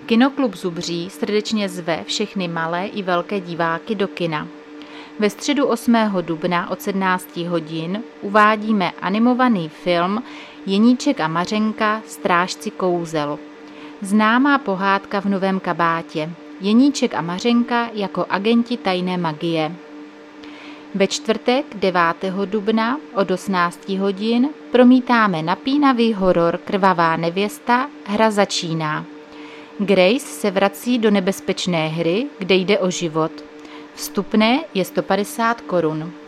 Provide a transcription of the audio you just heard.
Kinoklub Zubří srdečně zve všechny malé i velké diváky do kina. Ve středu 8. dubna od 17 hodin uvádíme animovaný film Jeníček a Mařenka, strážci kouzel. Známá pohádka v Novém Kabátě. Jeníček a Mařenka jako agenti tajné magie. Ve čtvrtek 9. dubna od 18 hodin promítáme napínavý horor Krvavá nevěsta, hra začíná. Grace se vrací do nebezpečné hry, kde jde o život. Vstupné je 150 korun.